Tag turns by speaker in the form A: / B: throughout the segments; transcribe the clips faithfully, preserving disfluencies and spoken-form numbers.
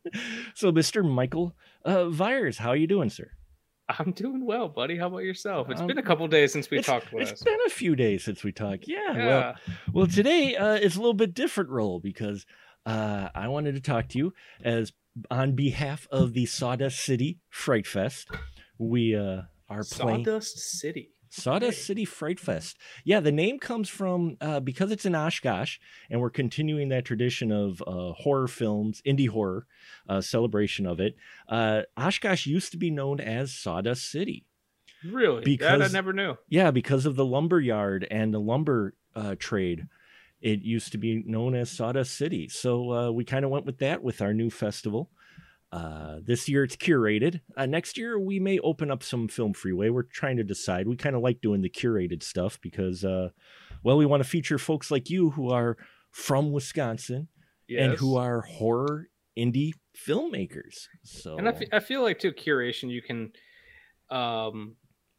A: So, Mister Michael uh, Vyers, how are you doing, sir?
B: I'm doing well, buddy. How about yourself? It's
A: Um,
B: been a couple days since we
A: it's
B: talked
A: it's
B: last.
A: been a few days since we talked. Yeah, well,
B: Yeah.
A: well, today uh, is a little bit different role because uh, I wanted to talk to you as on behalf of the Sawdust City Fright Fest. We uh, are playing
B: Sawdust City.
A: Sawdust
B: Okay.
A: City Fright Fest. Yeah, the name comes from uh, because it's in Oshkosh, and we're continuing that tradition of uh, horror films, indie horror uh, celebration of it. Uh, Oshkosh used to be known as Sawdust City
B: Really? That I
A: because,
B: never knew.
A: yeah, because of the lumber yard and the lumber uh, trade. It used to be known as Sawdust City. So uh, we kind of went with that with our new festival. Uh, this year it's curated. Uh, next year we may open up some Film Freeway. We're trying to decide. We kind of like doing the curated stuff because, uh, well, we want to feature folks like you who are from Wisconsin and who
B: Yes.
A: are horror indie filmmakers. So,
B: And I, fe- I feel like too curation you can, um,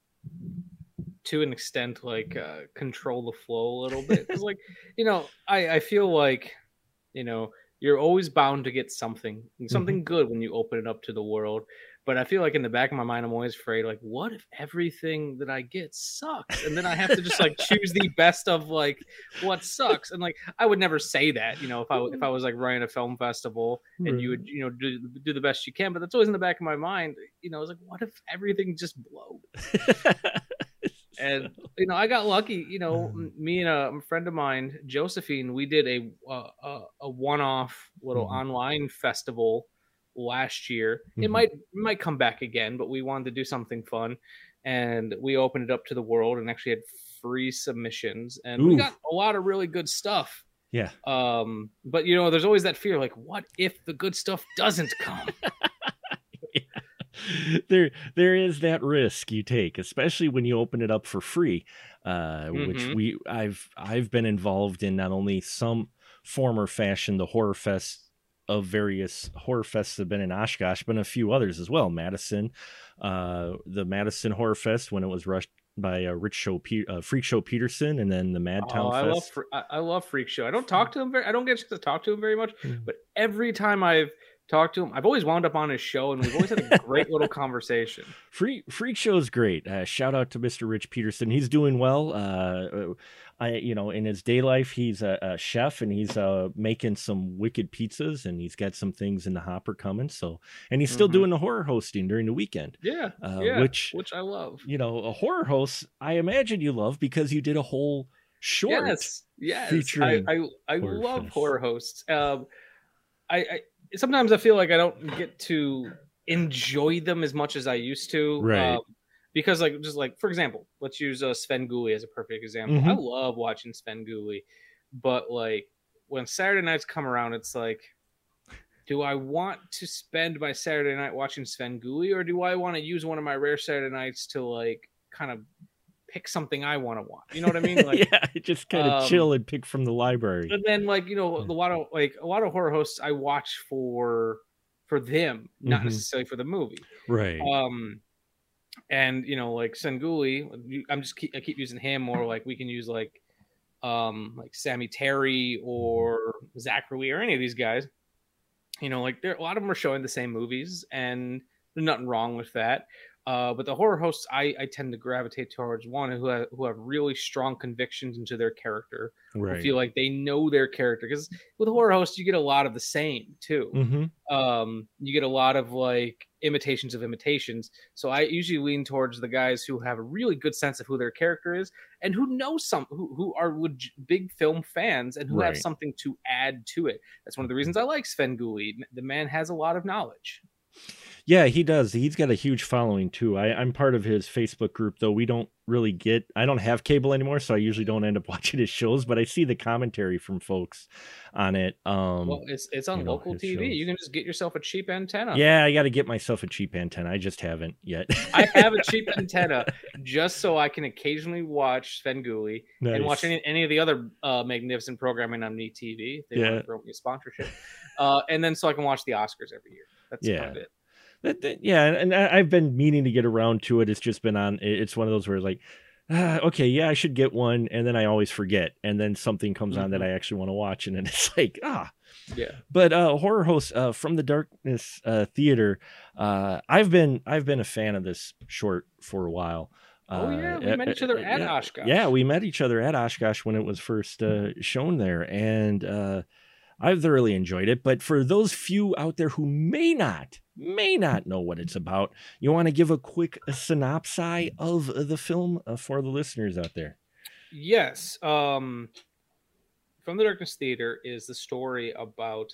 B: to an extent, like uh, control the flow a little bit. Because, like, you know, I I feel like, you know, you're always bound to get something something
A: Mhm.
B: good when you open it up to the world. But I feel like in the back of my mind, I'm always afraid, like, what if everything that I get sucks, and then I have to just like choose the best of like what sucks, and like I would never say that, you know, if I if I was like running a film festival and you would, you know, do do the best you can, but that's always in the back of my mind, you know, I was like, what if everything just blows? And you know, I got lucky. You know, m- me and a, a friend of mine, Josephine, we did a uh, a, a one-off little
A: Mhm.
B: online festival last year. It
A: Mhm.
B: might it might come back again, but we wanted to do something fun, and we opened it up to the world and actually had free submissions, and we
A: Ooh,
B: got a lot of really good stuff.
A: yeah.
B: Um, but you know, there's always that fear, like, what if the good stuff doesn't come?
A: there there is that risk you take, especially when you open it up for free, uh, which
B: hmm
A: we I've I've been involved in not only some form or fashion, the horror fest of various horror fests have been in Oshkosh, but a few others as well. Madison, uh, the Madison Horror Fest when it was rushed by uh, Rich Show Pe- uh, Freak Show Peterson, and then the
B: Oh,
A: Madtown
B: I love
A: Fest.
B: Fre- I, I love Freak Show. I don't talk to him very. I don't get to talk to him very much, but every time I've talked to him, I've always wound up on his show, and we've always had a great little conversation.
A: Freak Freak Show is great. Uh, shout out to Mister Rich Peterson. He's doing well. Uh, I, you know, in his day life, he's a, a chef and he's uh, making some wicked pizzas, and he's got some things in the hopper coming. So, and he's still
B: hmm
A: doing the horror hosting during the weekend,
B: Yeah,
A: uh,
B: yeah,
A: which,
B: which I love.
A: you know, a horror host, I imagine you love because you did a whole short
B: Yes, yes. I
A: featuring
B: I, I
A: Horror
B: love
A: Fest.
B: horror hosts. Um, I, I sometimes I feel like I don't get to enjoy them as much as I used to. Um,
A: Right.
B: because like just like for example, let's use uh, Sven Gulli as a perfect example. I
A: Mm-hmm.
B: love watching Sven Gulli, but like when Saturday nights come around, it's like, do I want to spend my Saturday night watching Sven Gulli, or do I want to use one of my rare Saturday nights to like kind of pick something I want to watch? You know what I mean? Like,
A: Yeah, just kind of
B: um,
A: chill and pick from the library.
B: and then like you know
A: Yeah.
B: a lot of like a lot of horror hosts I watch for for them, not
A: Mm-hmm.
B: necessarily for the movie.
A: Right.
B: Um, and you know like Senguli, I'm just keep, I keep using him, or like we can use like um like Sammy Terry or Zachary or any of these guys. You know, like there a lot of them are showing the same movies, and there's nothing wrong with that. Uh, but the horror hosts, I, I tend to gravitate towards one who have, who have really strong convictions into their character, who
A: Right.
B: feel like they know their character. Because with horror hosts, you get a lot of the same too.
A: Mm-hmm.
B: Um, you get a lot of like imitations of imitations. So I usually lean towards the guys who have a really good sense of who their character is and who know some who, who are leg- big film fans and who have
A: Right.
B: something to add to it. That's one of the reasons I like Sven Gulli. The man has a lot of knowledge.
A: Yeah, he does. He's got a huge following too. I, I'm part of his Facebook group, though we don't really get. I don't have cable anymore, so I usually don't end up watching his shows. But I see the commentary from folks on it. Um,
B: Well, it's it's on
A: you know,
B: local
A: his
B: T V. You
A: shows.
B: can just get yourself a cheap antenna.
A: Yeah, I got to get myself a cheap antenna. I just haven't yet.
B: I have a cheap antenna just so I can occasionally watch Sven Gulli and watch
A: Nice.
B: any, any of the other uh, magnificent programming on Neat T V if they want
A: Yeah,
B: to throw me a sponsorship. Uh, and then so I can watch the Oscars every year. That's
A: yeah.
B: about it.
A: That, that- yeah, and I, I've been meaning to get around to it. It's just been on. it- It's one of those where like, ah, okay, yeah, I should get one, and then I always forget, and then something comes on that
B: Mhm.
A: I actually want to watch, and then it's like, ah.
B: Yeah.
A: But uh, horror host uh, from the Darkness uh, Theater, uh, I've been I've been a fan of this short for a while.
B: Oh yeah, we
A: Uh,
B: met
A: uh,
B: each other
A: uh,
B: at
A: yeah,
B: Oshkosh.
A: yeah, we met each other at Oshkosh when it was first uh, shown there, and uh, I've thoroughly enjoyed it. But for those few out there who may not may not know what it's about, you want to give a quick synopsis of the film uh, for the listeners out there.
B: Yes. Um, From the Darkness Theater is the story about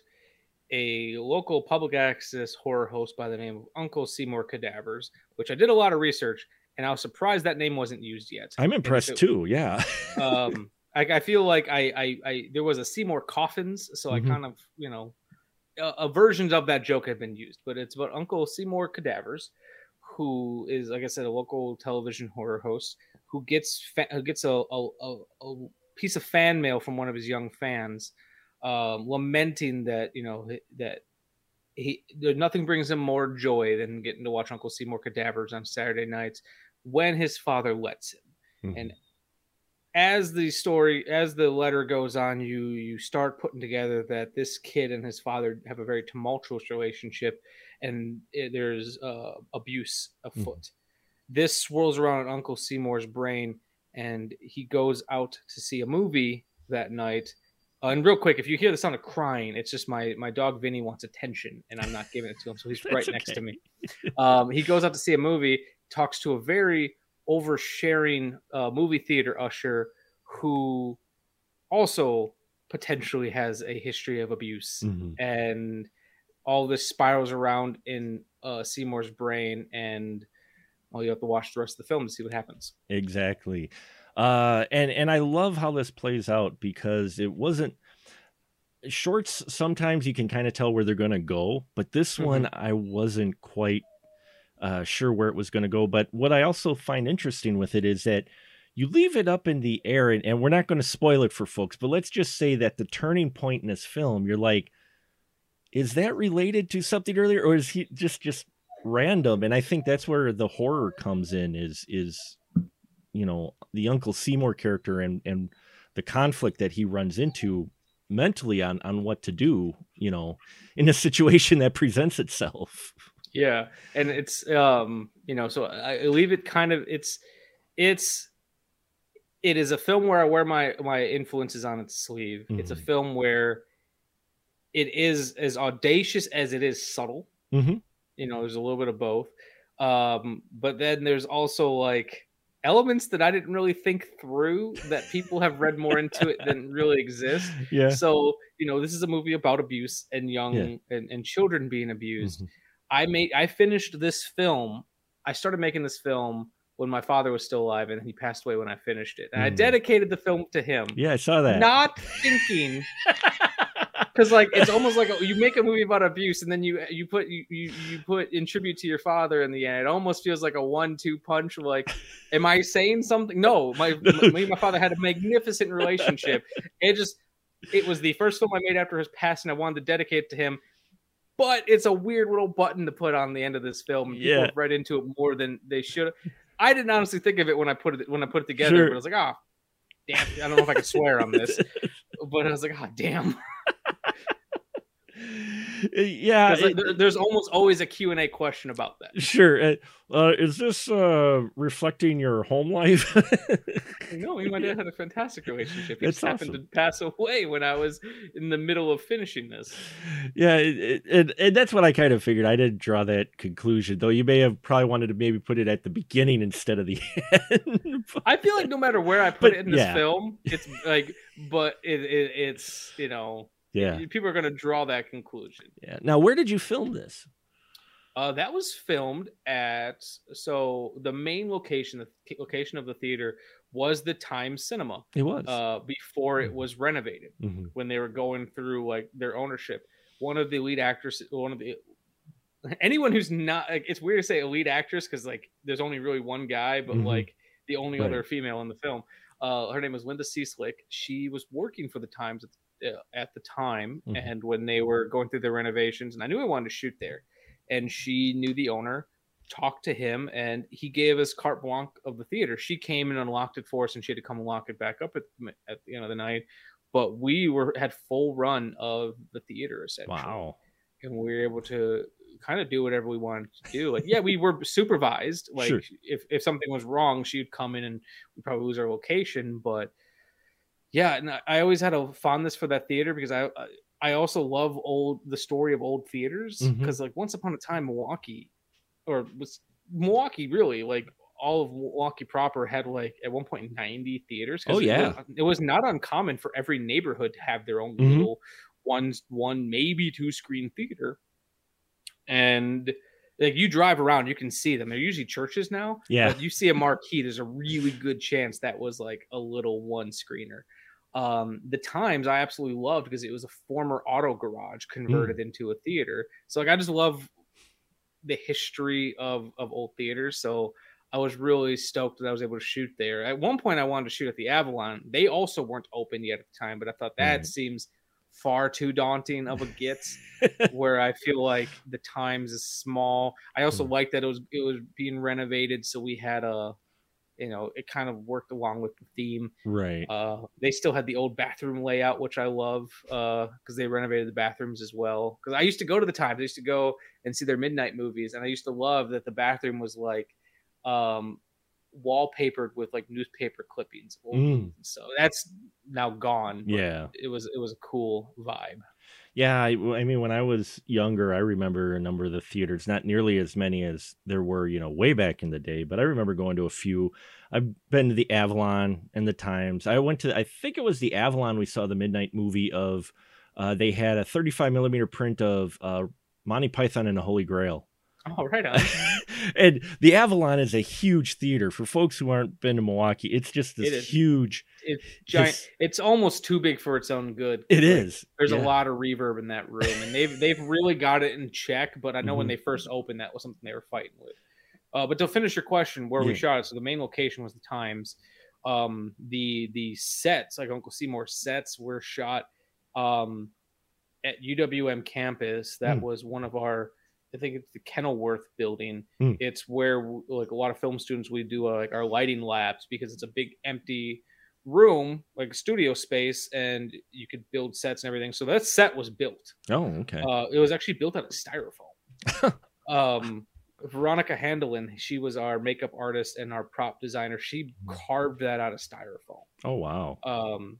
B: a local public access horror host by the name of Uncle Seymour Cadavers, which I did a lot of research, and I was surprised that name wasn't used yet.
A: I'm impressed it, too. Yeah.
B: um, I, I feel like I, I, I, there was a Seymour Coffins, so mm-hmm. I kind of, you know, uh, uh, versions of that joke have been used, but it's about Uncle Seymour Cadavers, who is, like I said, a local television horror host who gets fa- who gets a, a, a, a piece of fan mail from one of his young fans, um, lamenting that, you know, that he nothing brings him more joy than getting to watch Uncle Seymour Cadavers on Saturday nights when his father lets him. Mm-hmm. And as the story, as the letter goes on, you you start putting together that this kid and his father have a very tumultuous relationship, and it, there's uh, abuse afoot. Mm-hmm. This swirls around Uncle Seymour's brain, and he goes out to see a movie that night. Uh, and real quick, if you hear the sound of crying, it's just my my dog Vinny wants attention, and I'm not giving it to him, so he's right okay. next to me. Um, he goes out to see a movie, talks to a very oversharing uh, movie theater usher who also potentially has a history of abuse, mm-hmm. and all this spirals around in uh, Seymour's brain, and well, you have to watch the rest of the film to see what happens.
A: Exactly. Uh, and, and I love how this plays out, because it wasn't shorts. Sometimes you can kind of tell where they're going to go, but this mm-hmm. one, I wasn't quite uh, sure where it was going to go. But what I also find interesting with it is that you leave it up in the air, and, and we're not going to spoil it for folks, but let's just say that the turning point in this film, you're like, is that related to something earlier, or is he just, just random? And I think that's where the horror comes in, is, is, you know, the Uncle Seymour character and, and the conflict that he runs into mentally on, on what to do, you know, in a situation that presents itself.
B: Yeah. And it's, um, you know, so I leave it kind of, it's, it's, it is a film where I wear my, my influences on its sleeve. Mm-hmm. It's a film where it is as audacious as it is subtle.
A: Mm-hmm.
B: You know, there's a little bit of both. Um, but then there's also like elements that I didn't really think through that people have read more into it than really exist.
A: Yeah.
B: So, you know, this is a movie about abuse and young yeah. and, and children being abused. Mm-hmm. I made, I finished this film. I started making this film when my father was still alive, and he passed away when I finished it. And mm. I dedicated the film to him.
A: Yeah, I saw that.
B: Not thinking, because like it's almost like a, you make a movie about abuse, and then you you put you, you you put in tribute to your father in the end. It almost feels like a one-two punch. Like, am I saying something? No, my me and my father had a magnificent relationship. It just it was the first film I made after his passing. I wanted to dedicate it to him. But it's a weird little button to put on the end of this film. People
A: yeah.
B: have read into it more than they should. I didn't honestly think of it when I put it when I put it together,
A: sure.
B: but I was like, oh, damn! I don't know if I can swear on this, but I was like, oh, damn.
A: Yeah,
B: it, there, there's almost always a Q and A question about that.
A: Sure. Uh, is this uh, reflecting your home life?
B: No, me and my dad had a fantastic relationship. He
A: That's
B: just happened
A: awesome.
B: to pass away when I was in the middle of finishing this.
A: Yeah, it, it, and that's what I kind of figured. I didn't draw that conclusion, though. You may have probably wanted to maybe put it at the beginning instead of the end. But,
B: I feel like no matter where I put
A: but,
B: it in this
A: yeah.
B: film, it's like, but it, it it's, you know,
A: yeah,
B: people are going to draw that conclusion.
A: Yeah. Now, where did you film this?
B: Uh, that was filmed at, so the main location, the location of the theater was the Times Cinema.
A: It was.
B: Uh, before it was renovated,
A: mm-hmm.
B: when they were going through like their ownership. One of the lead actors, one of the, anyone who's not, like, it's weird to say a lead actress because like there's only really one guy, but mm-hmm. like the only right. other female in the film, uh, her name was Linda Cieslik. She was working for the Times at the, uh, at the time, mm-hmm. and when they were going through their renovations, and I knew I wanted to shoot there. And she knew the owner, talked to him, and he gave us carte blanche of the theater. She came and unlocked it for us, and she had to come and lock it back up at, at the end of the night. but we were had full run of the theater essentially.
A: Wow.
B: And we were able to kind of do whatever we wanted to do. Like, yeah, we were supervised. Like,
A: Sure.
B: if, if something was wrong, she'd come in and we'd probably lose our location. But yeah, and I, I always had a fondness for that theater because I I also love old the story of old theaters because, mm-hmm. like, once upon a time, Milwaukee, or was Milwaukee really like all of Milwaukee proper had like at one point ninety theaters.
A: Oh yeah,
B: it was, it was not uncommon for every neighborhood to have their own mm-hmm. little one one maybe two screen theater. And like you drive around, you can see them. They're usually churches now.
A: Yeah,
B: but you see a marquee, there's a really good chance that was like a little one screener. Um, the Times I absolutely loved because it was a former auto garage converted mm. into a theater. So like I just love the history of of old theaters. So I was really stoked that I was able to shoot there. At one point I wanted to shoot at the Avalon. They also weren't open yet at the time, but I thought that mm. seems far too daunting of a get where I feel like the Times is small. I also mm. like that it was it was being renovated, so we had a you know, it kind of worked along with the theme.
A: Right.
B: Uh, they still had the old bathroom layout, which I love because uh, they renovated the bathrooms as well. Because I used to go to the Times. I used to go and see their midnight movies. And I used to love that the bathroom was like um, wallpapered with like newspaper clippings.
A: Mm.
B: So that's now gone.
A: Yeah.
B: It was, it was a cool vibe.
A: Yeah, I, I mean, when I was younger, I remember a number of the theaters, not nearly as many as there were, you know, way back in the day, but I remember going to a few. I've been to the Avalon and the Times. I went to, I think it was the Avalon, we saw the midnight movie of, uh, they had a thirty-five millimeter print of uh, Monty Python and the Holy Grail.
B: Oh, right on.
A: And the Avalon is a huge theater. For folks who aren't been to Milwaukee, it's just this
B: it
A: huge.
B: It's giant. It's, it's almost too big for its own good.
A: It
B: like,
A: is.
B: There's
A: yeah.
B: a lot of reverb in that room, and they've they've really got it in check. But I know mm-hmm. when they first opened, that was something they were fighting with. Uh, but to finish your question, where yeah. we shot it, so the main location was the Times. Um, the the sets, like Uncle Seymour's sets, were shot um, at U W M campus. That mm. was one of our. I think it's the Kenilworth building. Mm. It's where like a lot of film students we do uh, like our lighting labs because it's a big empty room, like studio space, and you could build sets and everything. So that set was built.
A: Oh, okay.
B: Uh, it was actually built out of styrofoam. um, Veronica Handelin, she was our makeup artist and our prop designer. She carved that out of styrofoam.
A: Oh, wow.
B: Um,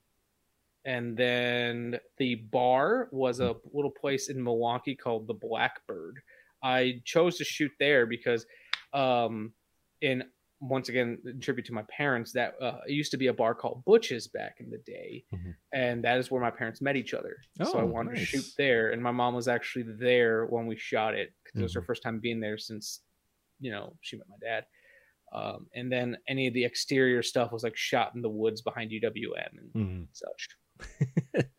B: and then the bar was a little place in Milwaukee called the Blackbird. I chose to shoot there because, um, in once again, in tribute to my parents, that uh, it used to be a bar called Butch's back in the day, mm-hmm. and that is where my parents met each other.
A: Oh,
B: so I wanted
A: nice.
B: to shoot there, and my mom was actually there when we shot it because mm-hmm. it was her first time being there since, you know, she met my dad. Um, and then any of the exterior stuff was like shot in the woods behind U W M and mm-hmm. such.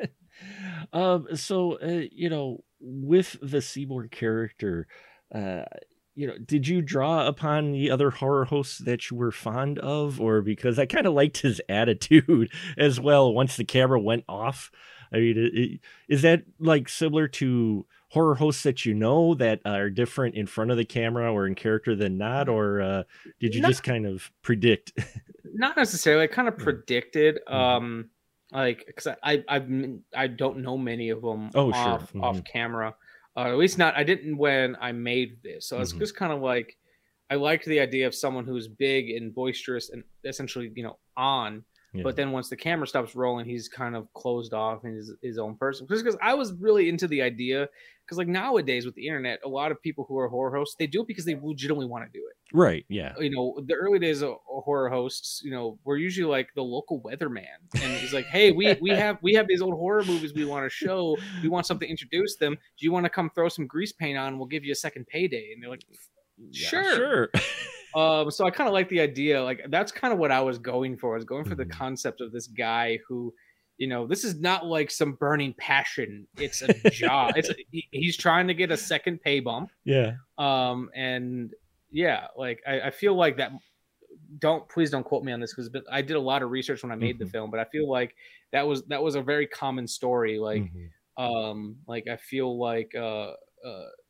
A: um, so, uh, you know, with the Seymour character, uh, you know, did you draw upon the other horror hosts that you were fond of? Or because I kind of liked his attitude as well once the camera went off. I mean, it, is that like similar to horror hosts that you know that are different in front of the camera or in character than not? Or uh, did you not, just kind of predict?
B: Not necessarily. I kind of predicted. Mm-hmm. Um, Like, because I, I I've I don't know many of them
A: oh,
B: off
A: sure. mm-hmm.
B: off camera, uh, at least not. I didn't when I made this, so it's mm-hmm. just kind of like I liked the idea of someone who's big and boisterous and essentially you know on, yeah. but then once the camera stops rolling, he's kind of closed off and his his own person. Just because I was really into the idea, because like nowadays with the internet, a lot of people who are horror hosts they do it because they legitimately want to do it.
A: Right. Yeah.
B: You know, the early days of horror hosts, you know, were usually like the local weatherman, and he's like, "Hey, we we have we have these old horror movies we want to show. We want something to introduce them. Do you want to come throw some grease paint on? We'll give you a second payday." And they're like, "Sure,
A: yeah, sure."
B: um, so I kind of like the idea. Like that's kind of what I was going for. I was going for mm-hmm. the concept of this guy who, you know, this is not like some burning passion. It's a job. It's a, he, he's trying to get a second pay bump.
A: Yeah.
B: Um, and yeah, like I, I feel like that. Don't please don't quote me on this because I did a lot of research when I made mm-hmm. the film, but I feel like that was that was a very common story. Like, mm-hmm. um, like I feel like uh, uh,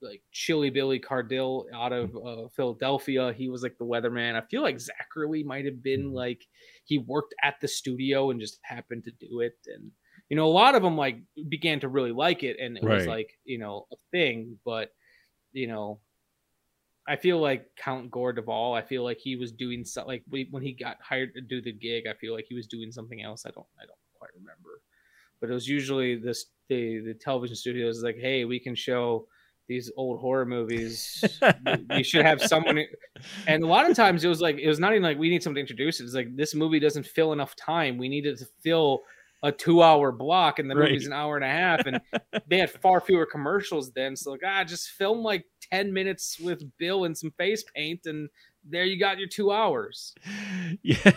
B: like Chili Billy Cardille out of uh, Philadelphia. He was like the weatherman. I feel like Zachary might have been like he worked at the studio and just happened to do it. And you know, a lot of them like began to really like it, and it
A: Right.
B: was like, you know, a thing. But you know, I feel like Count Gore Duvall, I feel like he was doing something like when he got hired to do the gig, I feel like he was doing something else. I don't, I don't quite remember, but it was usually this, the, the television studios like, hey, we can show these old horror movies. You should have someone. And a lot of times it was like, it was not even like, we need someone to introduce it. It's like, this movie doesn't fill enough time. We needed to fill a two hour block, and the
A: Right.
B: movie's an hour and a half, and they had far fewer commercials then. So like, ah, just film like ten minutes with Bill and some face paint, and there you got your two hours.
A: Yeah.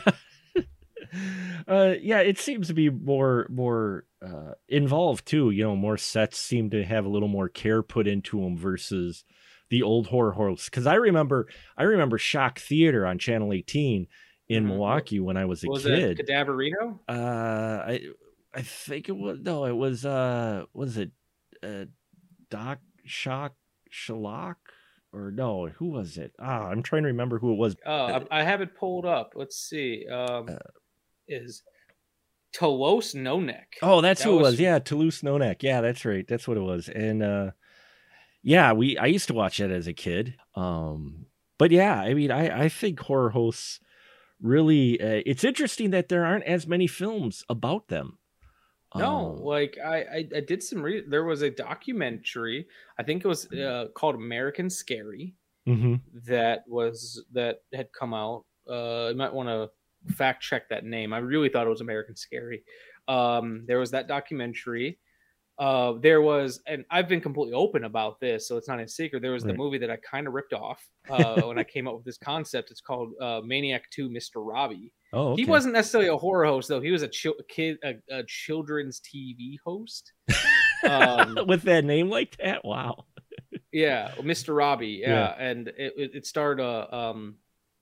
A: uh, yeah, it seems to be more, more uh, involved too. You know, more sets seem to have a little more care put into them versus the old horror hosts. Cause I remember, I remember Shock Theater on Channel eighteen in mm-hmm. Milwaukee when I was a
B: was
A: kid.
B: It Cadaverino?
A: Uh, I I think it was no, it was uh, was it uh, Doc Shock Shalak or no? Who was it? Ah, I'm trying to remember who it was.
B: Oh, uh, I, I have it pulled up. Let's see. Um, uh, is Toulouse No Neck?
A: Oh, that's
B: that
A: who
B: was...
A: it was. Yeah, Toulouse No Neck. Yeah, that's right. That's what it was. And uh, yeah, we I used to watch that as a kid. Um, but yeah, I mean, I I think horror hosts. Really, uh, it's interesting that there aren't as many films about them.
B: No,
A: um,
B: like I, I, I did some. Re- there was a documentary. I think it was uh, called American Scary.
A: Mm-hmm.
B: That was that had come out. Uh, you might want to fact check that name. I really thought it was American Scary. Um, there was that documentary. Uh, there was, and I've been completely open about this, so it's not a secret. There was right. the movie that I kind of ripped off uh, when I came up with this concept. It's called uh, Maniac two, Mister Robbie.
A: Oh, okay.
B: He wasn't necessarily a horror host, though. He was a chi- kid, a, a children's T V host.
A: Um, with that name like that, wow.
B: Yeah, Mister Robbie. Yeah, yeah. And it, it starred a. Uh, um,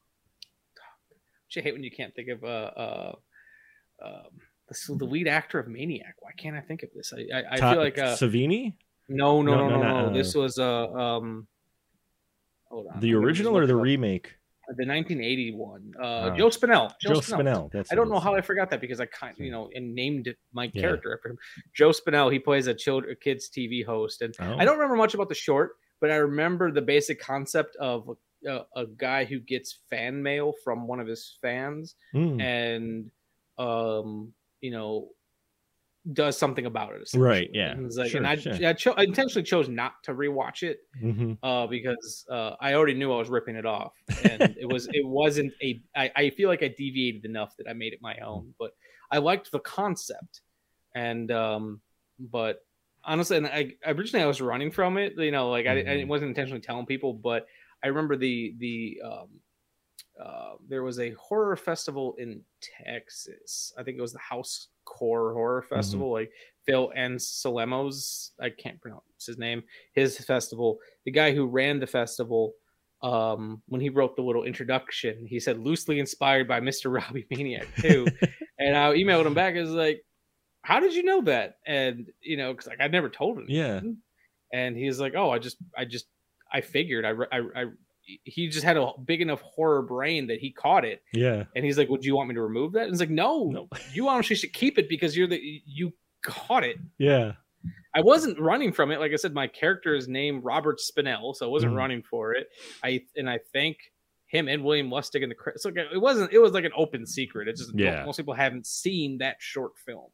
B: I hate when you can't think of a. Uh, uh, um, the, the lead actor of Maniac. Why can't I think of this? I I, I
A: Ta-
B: feel like uh,
A: Savini.
B: No, no, no, no, no. no.
A: no.
B: This was a. Uh, um, hold on.
A: The original or the up. remake?
B: The nineteen eighty one. Uh, uh, Joe Spinell.
A: Joe, Joe Spinell. That's
B: I don't know how I forgot that because I kind, you know, and named my yeah. character after him. Joe Spinell. He plays a child, a kids T V host, and oh. I don't remember much about the short, but I remember the basic concept of a, a guy who gets fan mail from one of his fans, mm. and um, you know, does something about it.
A: Right. Yeah.
B: And, like,
A: sure,
B: and I,
A: sure.
B: I, cho- I intentionally chose not to rewatch it
A: mm-hmm.
B: uh, because uh, I already knew I was ripping it off, and it was it wasn't a. I, I feel like I deviated enough that I made it my own, but I liked the concept, and um, but honestly, and I originally I was running from it. You know, like mm-hmm. I, I wasn't intentionally telling people, but I remember the the. Um, Uh, there was a horror festival in Texas. I think it was the House Core Horror Festival. Mm-hmm. Like Phil Anselmo's, I can't pronounce his name, his festival. The guy who ran the festival, um, when he wrote the little introduction, he said loosely inspired by Mister Robbie Maniac two. And I emailed him back. I was like, how did you know that? And, you know, because like I'd never told him.
A: Yeah.
B: And he's like, oh, I just, I just, I figured I, I, I he just had a big enough horror brain that he caught it.
A: Yeah.
B: And he's like, would you want me to remove that? And it's like, no,
A: no.
B: You honestly should keep it because you're the, you caught it.
A: Yeah.
B: I wasn't running from it. Like I said, my character is named Robert Spinell, so I wasn't mm. running for it. I, and I thank him and William Lustig in the credits. So it wasn't, it was like an open secret. It's just,
A: yeah.
B: most people haven't seen that short film.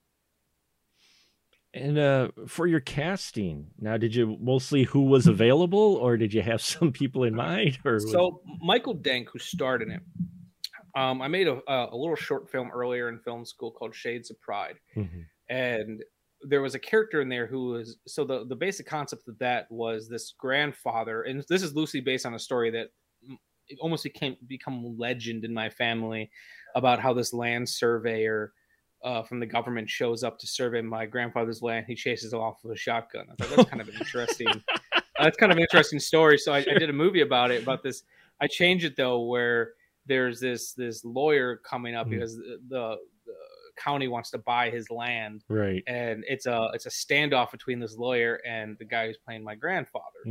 A: And uh, for your casting, now, did you mostly who was available, or did you have some people in mind? Or was...
B: So Michael Denk, who starred in it, um, I made a, a little short film earlier in film school called Shades of Pride, mm-hmm. and there was a character in there who was so the the basic concept of that was this grandfather, and this is loosely based on a story that it almost became become legend in my family about how this land surveyor. Uh, from the government shows up to survey my grandfather's land. He chases him off with a shotgun. I thought that's kind of an interesting. That's kind of an interesting story. So I, I did a movie about it. About this, I changed it though, where there's this this lawyer coming up mm. because the, the, the county wants to buy his land,
A: right?
B: And it's a it's a standoff between this lawyer and the guy who's playing my grandfather.
A: Mm.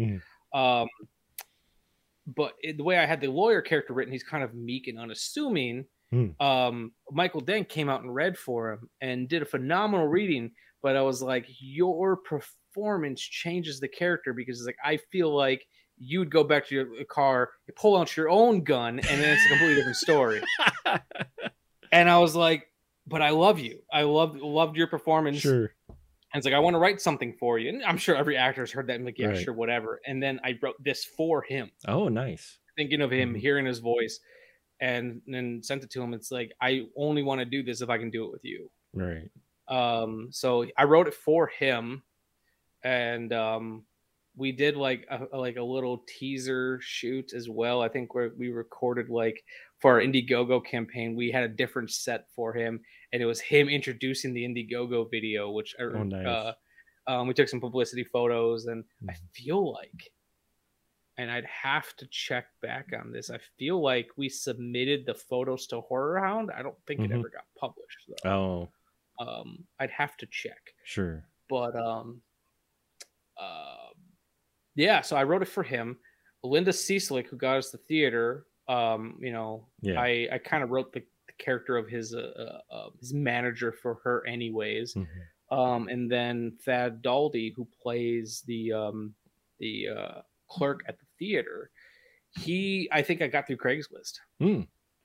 B: Um, but it, the way I had the lawyer character written, he's kind of meek and unassuming.
A: Hmm.
B: Um, Michael Dent came out and read for him and did a phenomenal reading. But I was like, your performance changes the character, because it's like, I feel like you'd go back to your car, you pull out your own gun, and then it's a completely different story. And I was like, but I love you. I loved loved your performance.
A: Sure.
B: And it's like, I want to write something for you. And I'm sure every actor has heard that and like, yeah,
A: Right.
B: sure, whatever. And then I wrote this for him,
A: Oh, nice.
B: thinking of him,
A: Mhm.
B: hearing his voice, and then sent it to him. It's like, I only want to do this if I can do it with you.
A: Right.
B: Um, so I wrote it for him, and um, we did like a, like a little teaser shoot as well. I think where we recorded like for our Indiegogo campaign, we had a different set for him, and it was him introducing the Indiegogo video, which
A: Oh, nice.
B: uh, um, we took some publicity photos, and I feel like, and I'd have to check back on this, I feel like we submitted the photos to Horror Hound. I don't think
A: Mhm.
B: it ever got published though.
A: Oh,
B: Um, I'd have to check,
A: sure.
B: but um, uh, yeah. So I wrote it for him. Linda Cecilic, who got us the theater, um, you know,
A: Yeah.
B: I I kind of wrote the, the character of his uh, uh, uh, his manager for her, anyways.
A: Mhm.
B: Um, and then Thad Daldy, who plays the um the uh, clerk at the theater, he I think I got through Craigslist.
A: Hmm.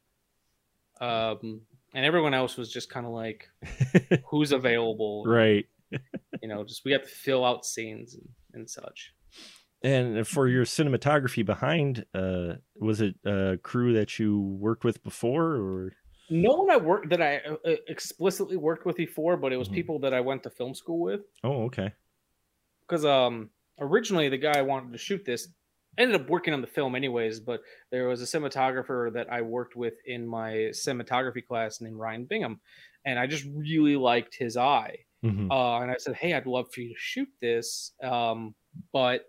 B: Um, and everyone else was just kind of like, who's available,
A: Right.
B: you know, just we have to fill out scenes and, and such.
A: And for your cinematography behind, uh, was it a crew that you worked with before, or?
B: No one I worked that I uh, explicitly worked with before, but it was
A: Mhm.
B: people that I went to film school with.
A: Oh, okay.
B: Because um, originally the guy I wanted to shoot this ended up working on the film anyways, but there was a cinematographer that I worked with in my cinematography class named Ryan Bingham, and I just really liked his eye.
A: Mhm.
B: Uh, and I said, hey, I'd love for you to shoot this, um, but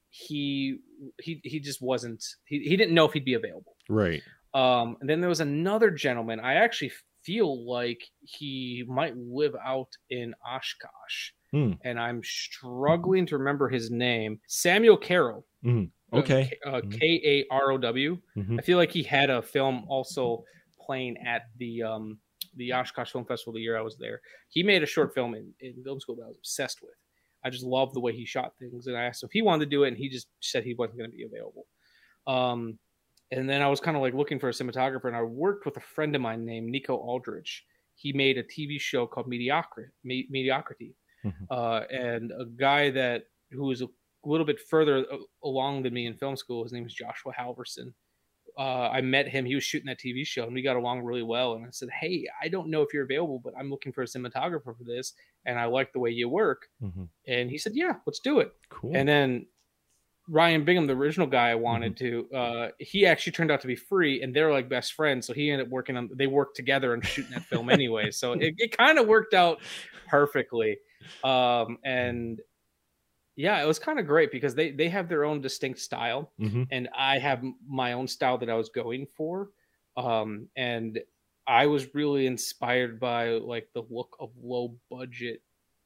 B: he he he just wasn't. He, he didn't know if he'd be available.
A: Right.
B: Um, and then there was another gentleman. I actually feel like he might live out in Oshkosh,
A: Hmm.
B: and I'm struggling to remember his name. Samuel Carroll.
A: Mhm.
B: Uh,
A: Okay.
B: K- uh,
A: Mhm.
B: K A R O W.
A: Mhm.
B: I feel like he had a film also playing at the um, the Oshkosh Film Festival the year I was there. He made a short film in, in film school that I was obsessed with. I just loved the way he shot things, and I asked him if he wanted to do it, and he just said he wasn't going to be available. Um, and then I was kind of like looking for a cinematographer, and I worked with a friend of mine named Nico Aldrich. He made a T V show called Mediocrity, Me- Mediocrity.
A: Mhm.
B: Uh, and a guy that who was a little bit further along than me in film school, his name is Joshua Halverson. Uh, I met him. He was shooting that T V show, and we got along really well. And I said, hey, I don't know if you're available, but I'm looking for a cinematographer for this, and I like the way you work.
A: Mhm.
B: And he said, yeah, let's do it.
A: Cool.
B: And then Ryan Bingham, the original guy I wanted to, uh, he actually turned out to be free, and they're like best friends. So he ended up working on, they worked together and shooting that film anyway. So it, it kind of worked out perfectly. Um, and yeah, it was kind of great because they, they have their own distinct style,
A: Mhm.
B: and I have my own style that I was going for. Um, and I was really inspired by like the look of low budget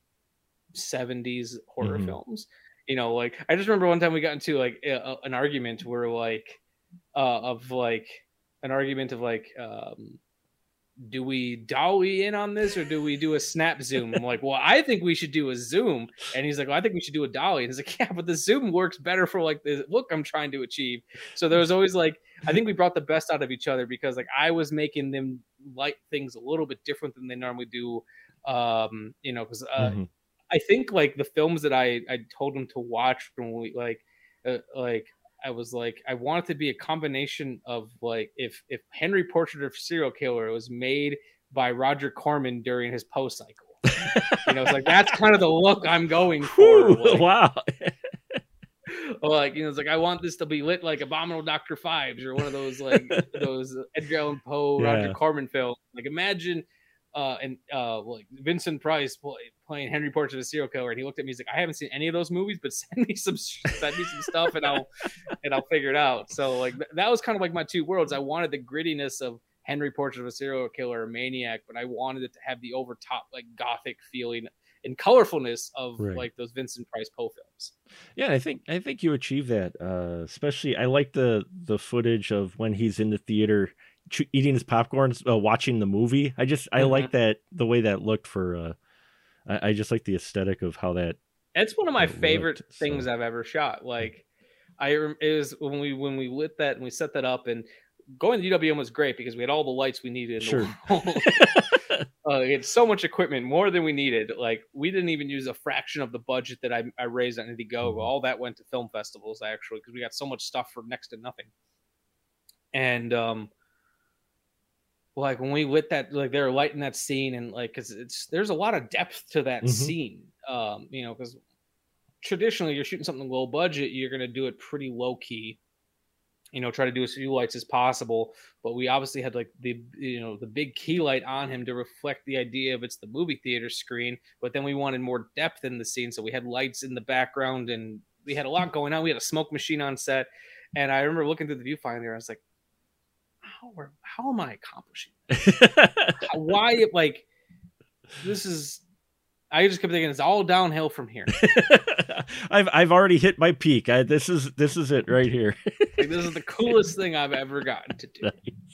B: seventies horror
A: Mhm.
B: films. You know, like I just remember one time we got into like a, a- an argument where like uh of like an argument of like um do we dolly in on this or do we do a snap zoom? I'm like, well, I think we should do a zoom. And he's like, well, I think we should do a dolly. And he's like, yeah, but the zoom works better for like the look I'm trying to achieve. So there was always like, I think we brought the best out of each other because like I was making them like things a little bit different than they normally do. Um, you know, because uh,
A: Mhm.
B: I think like the films that I, I told them to watch when we like, uh, like I was like, I want it to be a combination of like, if, if Henry Portrait of a Serial Killer was made by Roger Corman during his post cycle, you know, it's like, that's kind of the look I'm going for.
A: Whew,
B: Like,
A: wow.
B: like, you know, it's like, I want this to be lit like Abominable Doctor Fives or one of those, like those Edgar Allan Poe,
A: Yeah.
B: Roger Corman films. Like imagine, uh, and uh, like Vincent Price play, playing Henry Portrait of a Serial Killer, and he looked at me. He's like, "I haven't seen any of those movies, but send me some, send me some stuff, and I'll, and I'll figure it out." So like th- that was kind of like my two worlds. I wanted the grittiness of Henry Portrait of a Serial Killer or Maniac, but I wanted it to have the over top like gothic feeling and colorfulness of
A: Right.
B: like those Vincent Price Poe films.
A: Yeah, I think I think you achieve that. Uh, especially, I like the the footage of when he's in the theater ch- eating his popcorn, uh, watching the movie. I just I
B: Mm-hmm.
A: like that the way that looked for. Uh, I, I just like the aesthetic of how that.
B: It's one of my
A: It
B: favorite
A: looked,
B: things
A: so.
B: I've ever shot. Like I rem- it was when we when we lit that and we set that up, and going to U W M was great because we had all the lights we needed in
A: Sure.
B: the world. uh, we had so much equipment, more than we needed. Like we didn't even use a fraction of the budget that I, I raised on Indiegogo.
A: Mhm.
B: All that went to film festivals actually because we got so much stuff for next to nothing. And um, like when we lit that, like they were lighting that scene, and like because it's there's a lot of depth to that
A: Mhm.
B: scene. Um, you know, because traditionally you're shooting something low budget, you're going to do it pretty low key, you know, try to do as few lights as possible. But we obviously had like the, you know, the big key light on him to reflect the idea of it's the movie theater screen. But then we wanted more depth in the scene. So we had lights in the background and we had a lot going on. We had a smoke machine on set. And I remember looking through the viewfinder, I was like, how, are, how am I accomplishing this? Why, like, this is, I just kept thinking it's all downhill from here.
A: I've I've already hit my peak. I, this is this is it right here.
B: Like, this is the coolest thing I've ever gotten to do.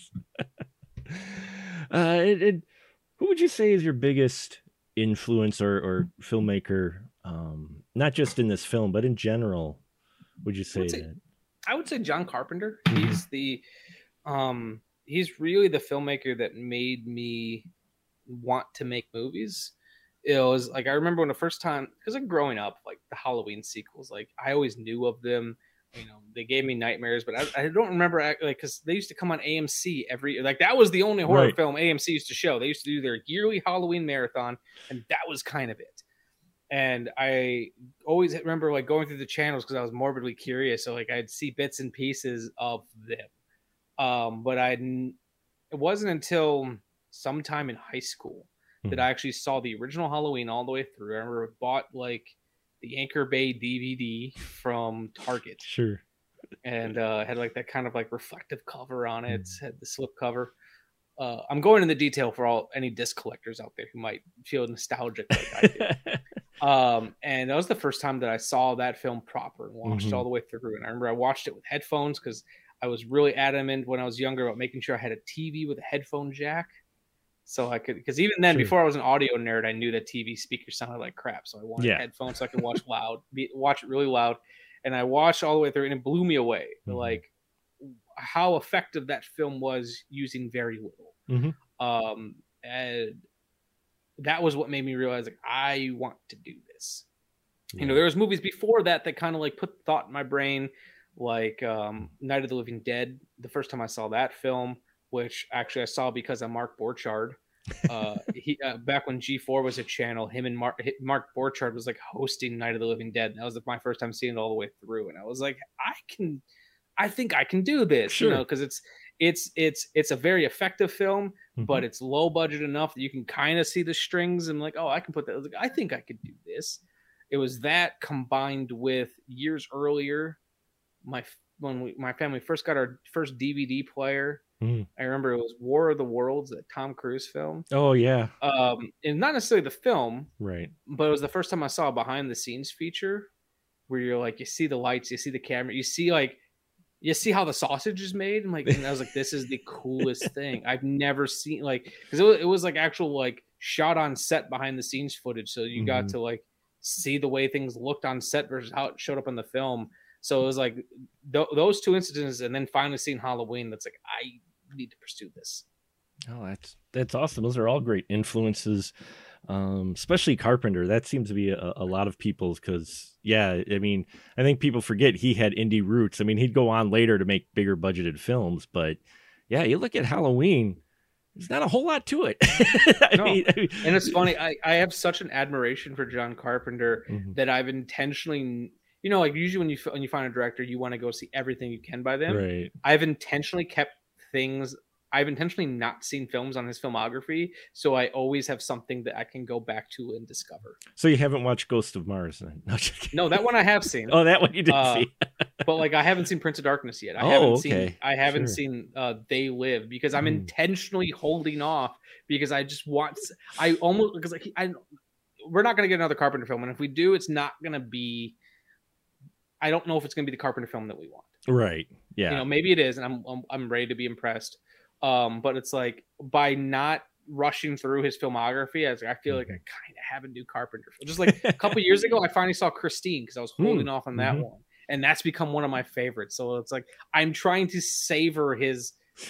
A: Nice. Uh, it, it, who would you say is your biggest influence or, or filmmaker? Um, not just in this film, but in general. Would you say,
B: I would say
A: that?
B: I would say John Carpenter. He's the, um, he's really the filmmaker that made me want to make movies. It was like I remember when the first time, because like growing up, like the Halloween sequels, like I always knew of them. You know, they gave me nightmares, but I, I don't remember like because they used to come on A M C every like that was the only horror
A: Right.
B: film A M C used to show. They used to do their yearly Halloween marathon, and that was kind of it. And I always remember like going through the channels because I was morbidly curious. So like I'd see bits and pieces of them, um, but I it wasn't until sometime in high school that I actually saw the original Halloween all the way through. I remember I bought like the Anchor Bay D V D from Target.
A: Sure.
B: And uh, had like that kind of like reflective cover on it. Mm. Had the slip cover. Uh, I'm going into detail for all any disc collectors out there who might feel nostalgic like I do. um, and that was the first time that I saw that film proper and watched mm-hmm. all the way through. And I remember I watched it with headphones because I was really adamant when I was younger about making sure I had a T V with a headphone jack. So I could, because even then, sure. before I was an audio nerd, I knew that T V speakers sounded like crap. So I wanted yeah. headphones so I could watch loud, be, watch it really loud. And I watched all the way through, and it blew me away. Mm-hmm. Like how effective that film was using very little. Mm-hmm. Um, and that was what made me realize, like, I want to do this. Yeah. You know, there was movies before that that kind of like put thought in my brain, like um, Night of the Living Dead. The first time I saw that film, which actually I saw because of Mark Borchardt. Uh, he uh, back when G four was a channel, him and Mark Mark Borchardt was like hosting Night of the Living Dead. And that was like my first time seeing it all the way through, and I was like, I can, I think I can do this, sure. you know, because it's it's it's it's a very effective film, mm-hmm. but it's low budget enough that you can kind of see the strings and like, oh, I can put that. I was like, I think I could do this. It was that combined with years earlier, my when we, my family first got our first D V D player. Mm. I remember it was War of the Worlds, that Tom Cruise film.
A: Oh, yeah.
B: Um, and not necessarily the film.
A: Right.
B: But it was the first time I saw a behind the scenes feature where you're like, you see the lights, you see the camera, you see like, you see how the sausage is made. And like, and I was like, this is the coolest thing. I've never seen like, because it was, it was like actual like shot on set behind the scenes footage. So you mm-hmm. got to like see the way things looked on set versus how it showed up in the film. So it was like th- those two incidents, and then finally seeing Halloween. That's like, I need to pursue this.
A: Oh, that's that's awesome. Those are all great influences, um, especially Carpenter. That seems to be a, a lot of people's because, yeah, I mean, I think people forget he had indie roots. I mean, he'd go on later to make bigger budgeted films, but yeah, you look at Halloween. There's not a whole lot to it. I,
B: no.
A: mean, I mean,
B: and it's funny. I, I have such an admiration for John Carpenter mm-hmm. that I've intentionally. You know, like usually when you when you find a director, you want to go see everything you can by them.
A: Right.
B: I've intentionally kept things. I've intentionally not seen films on his filmography, so I always have something that I can go back to and discover.
A: So you haven't watched Ghost of Mars, then?
B: No, no, that one I have seen.
A: Oh, that one you did
B: uh,
A: see.
B: But like, I haven't seen Prince of Darkness yet. I
A: oh,
B: haven't
A: okay.
B: seen. I haven't
A: sure.
B: seen uh, They Live because I'm
A: mm.
B: intentionally holding off because I just want. I almost because like I. we're not going to get another Carpenter film, and if we do, it's not going to be. I don't know if it's going to be the Carpenter film that we want.
A: Right. Yeah.
B: You know, maybe it is, and I'm I'm, I'm ready to be impressed. Um, but it's like by not rushing through his filmography, as I feel like I kind of have a new Carpenter film. Just like a couple years ago, I finally saw Christine because I was holding mm. off on that mm-hmm. one, and that's become one of my favorites. So it's like I'm trying to savor his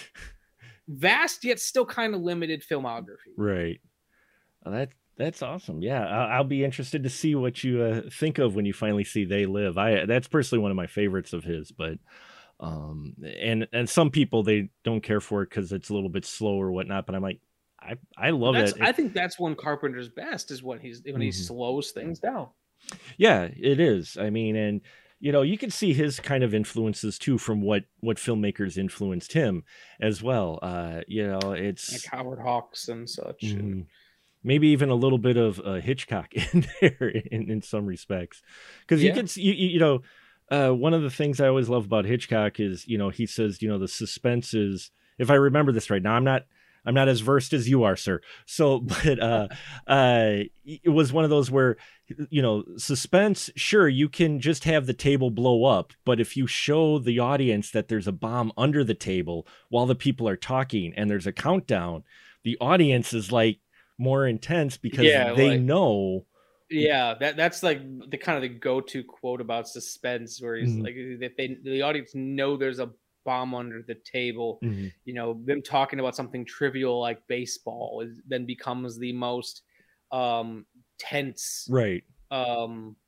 B: vast yet still kind of limited filmography.
A: Right. Well, that that's awesome. Yeah, I'll, I'll be interested to see what you uh, think of when you finally see They Live. I that's personally one of my favorites of his, but. Um, and, and some people, they don't care for it cause it's a little bit slow or whatnot, but I'm like, I, I love
B: that's,
A: it.
B: I think that's when Carpenter's best is when he's, when mm-hmm. he slows things down.
A: Yeah, it is. I mean, and you know, you can see his kind of influences too, from what, what filmmakers influenced him as well. Uh, you know, it's
B: like Howard Hawks and such.
A: Mm-hmm.
B: And...
A: maybe even a little bit of uh, Hitchcock in there in, in some respects. Cause yeah. you can see, you, you know, Uh, one of the things I always love about Hitchcock is, you know, he says, you know, the suspense is, if I remember this right now, I'm not, I'm not as versed as you are, sir. So, but uh, uh, it was one of those where, you know, suspense, sure, you can just have the table blow up. But if you show the audience that there's a bomb under the table while the people are talking and there's a countdown, the audience is like more intense because yeah, they like... know.
B: Yeah, that that's like the kind of the go-to quote about suspense, where he's mm-hmm. like, if they the audience know there's a bomb under the table, mm-hmm. you know, them talking about something trivial like baseball is then becomes the most um, tense
A: right
B: um,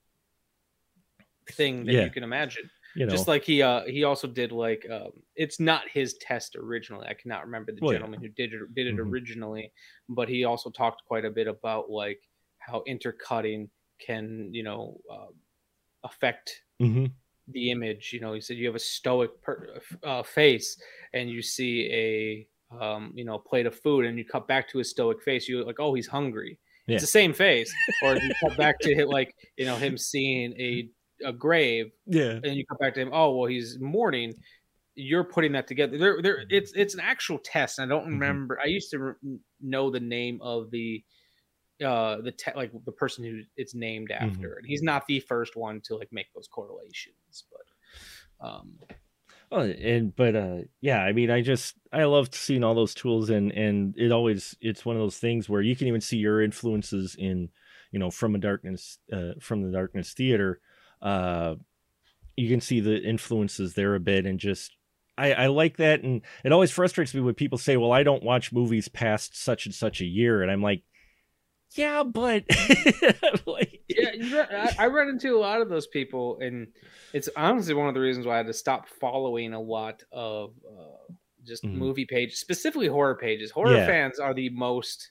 B: thing that
A: yeah.
B: you can imagine.
A: You know.
B: Just like he uh, he also did like um, it's not his test originally. I cannot remember the well, gentleman yeah. who did it did it mm-hmm. originally, but he also talked quite a bit about like. How intercutting can, you know, uh, affect
A: mm-hmm.
B: the image. You know, he said you have a stoic per- uh, face and you see a, um, you know, plate of food and you cut back to his stoic face. You're like, oh, he's hungry. Yeah. It's the same face. Or if you cut back to him, like, you know, him seeing a, a grave.
A: Yeah.
B: And you cut back to him, oh, well, he's mourning. You're putting that together. There, there. It's it's an actual test. And I don't remember. Mm-hmm. I used to re- know the name of the uh the te- like the person who it's named after, mm-hmm. and he's not the first one to like make those correlations, but um
A: oh and but uh yeah I mean I just I loved seeing all those tools, and and it always it's one of those things where you can even see your influences in, you know, from a darkness uh from the Darkness Theater. Uh you can see the influences there a bit, and just I, I like that. And it always frustrates me when people say, well, I don't watch movies past such and such a year, and I'm like, yeah, but
B: like... yeah, I, I run into a lot of those people, and it's honestly one of the reasons why I had to stop following a lot of uh, just mm-hmm. movie pages, specifically horror pages. Horror yeah. fans are the most.